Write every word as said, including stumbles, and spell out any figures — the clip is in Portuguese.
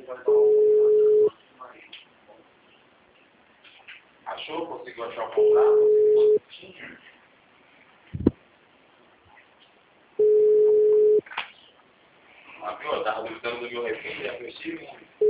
Achou? Conseguiu achar o contrato? Conseguiu? Ah, viu? Eu tava duvidando do meu refém, já fechei.